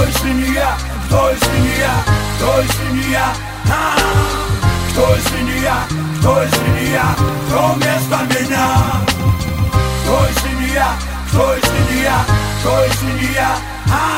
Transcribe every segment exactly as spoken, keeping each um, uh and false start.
если не я? Кто если не я? Кто если не я? А, кто если не я? Кто если не я? Кто вместо меня? Кто если не я? Кто если не я? Кто если не я? А,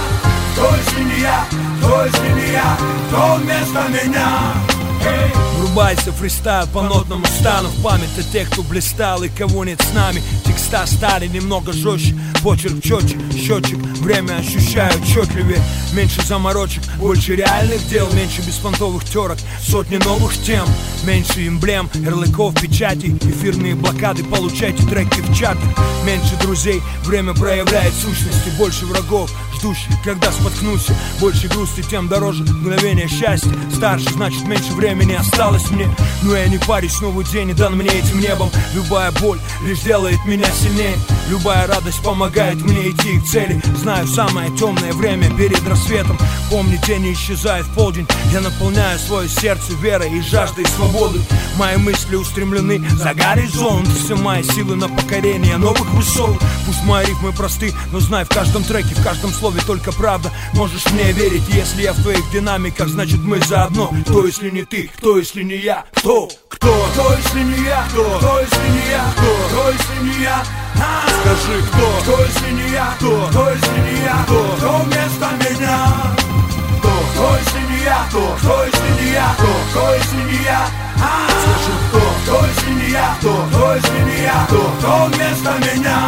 кто если не я? Кто если не я? Кто вместо меня? Hey. Врубайся фристайл, по нотному стану в память о тех, кто блистал и кого нет с нами. Текста стали немного жестче, почерк четче, счетчик, время ощущаю отчетливее. Меньше заморочек, больше реальных дел, меньше беспонтовых терок, сотни новых тем. Меньше эмблем, ярлыков, печатей, эфирные блокады, получайте треки в чатах. Меньше друзей, время проявляет сущности, больше врагов, ждущих, когда споткнусь. Больше грусти, тем дороже мгновение счастья. Старше, значит меньше времени осталось мне. Но я не парюсь, новый день и дан мне этим небом. Любая боль лишь делает меня сильнее. Любая радость помогает мне идти к цели. Знаю самое темное время перед рассветом. Помни, день не исчезает в полдень. Я наполняю свое сердце верой и жаждой свободы. Мои мысли устремлены за горизонт. Все мои силы на покорение новых высот. Пусть мои рифмы просты, но знай, в каждом треке, в каждом слове только правда. Можешь мне верить, если я в твоих динамиках, значит мы заодно. Кто если не ты, кто если не я? Кто? Кто? Кто если не я? Кто? Кто если не я? Кто? Кто если не я? А, скажи, кто? Кто если не я? Кто? Кто если не я? Кто? Кто вместо меня? Кто? Кто если не я? Кто? Кто если не я? Кто? Кто если не я? А, скажи, кто? Кто если не я? Кто? Кто если не я? Кто? Кто вместо меня?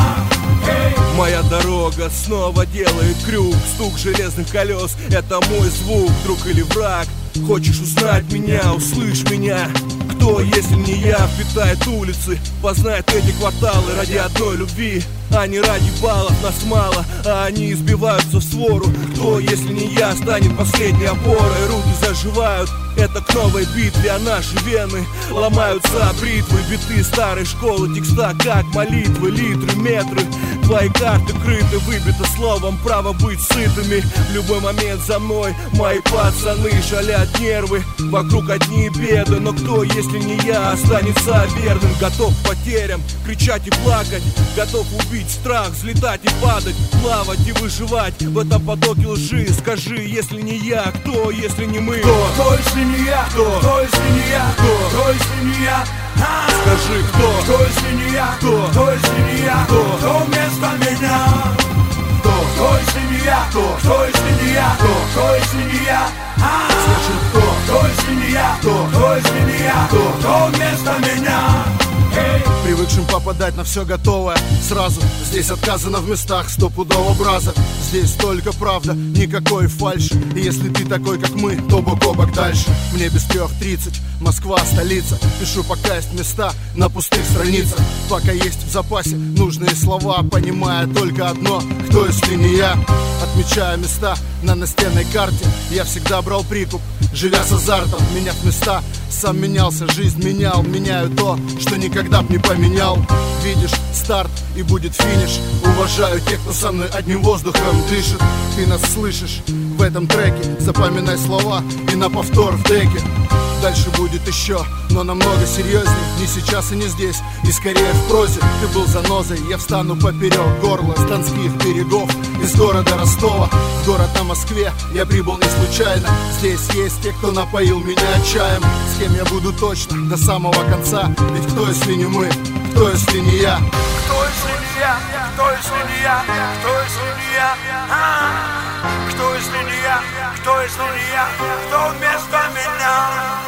Hey. Моя дорога снова делает крюк. Стук железных колес — это мой звук. Друг или враг, хочешь узнать меня, услышь меня. Кто, если не я, впитает улицы, познает эти кварталы ради одной любви. А не ради баллов, нас мало, а они избиваются в свору. Кто, если не я, станет последней опорой. Руки заживают, это к новой битве, а наши вены ломаются о бритвы. Биты старой школы, текста как молитвы, литры, метры. Твои карты крыты, выбито словом право быть сытыми. В любой момент за мной мои пацаны шалят нервы. Вокруг одни беды, но кто, если не я, останется верным? Готов к потерям, кричать и плакать, готов убить страх, взлетать и падать, плавать и выживать в этом потоке лжи. Скажи, если не я, кто, если не мы? Кто? Кто, если не я? Кто? Кто, если не я? Кто? Кто, если не я? А, скажи, кто? Кто, если не я? Кто? Кто, если не я? Кто? Кто вместо меня? Кто? Кто, если не я? Кто? Кто, если не я? Кто? Кто, если не я? А, скажи, кто? Кто, если не я? Кто? Кто, если не я? Кто? Кто вместо меня? Hey. Привыкшим попадать на все готовое сразу. Здесь отказано в местах стопудово браза. Здесь только правда, никакой фальши. И если ты такой, как мы, то бок о бок дальше. Мне без трех тридцать, Москва столица. Пишу пока есть места на пустых страницах. Пока есть в запасе нужные слова, понимая только одно: кто, если не я? Отмечая места на настенной карте, я всегда брал прикуп, живя с азартом. Меняв места, сам менялся, жизнь менял. Меняю то, что никогда б не поменял. Видишь старт и будет финиш. Уважаю тех, кто со мной одним воздухом дышит. Ты нас слышишь в этом треке, запоминай слова и на повтор в деке. Дальше будет еще, но намного серьезней. Не сейчас и не здесь, и скорее в прозе. Ты был занозой, я встану поперек горла с донских берегов, из города Ростова в город на Москве. Я прибыл не случайно. Здесь есть те, кто напоил меня чаем. С кем я буду точно до самого конца. Ведь кто, если не мы? Кто, если не я? Кто, если не я? Кто, если не я? Кто, если не я? А, кто, если не я? Кто, если не я? Кто вместо меня?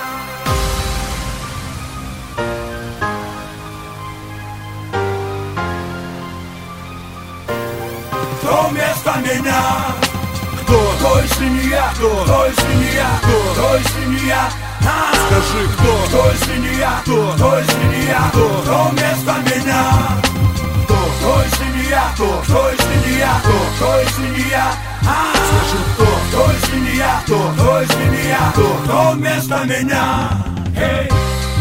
Кто вместо меня? Кто? Кто, если не я? Кто? Кто, если не я? Кто? Кто, если не я? А, скажи, кто? Кто, если не я? Кто? Кто, если не я? Кто? Кто вместо меня? Кто? Кто, если не я? Кто? Кто, если не я? Кто? Кто, если не я? А, скажи, кто? Кто, если не я? Кто? Кто, если не я? Кто? Кто вместо меня? Hey.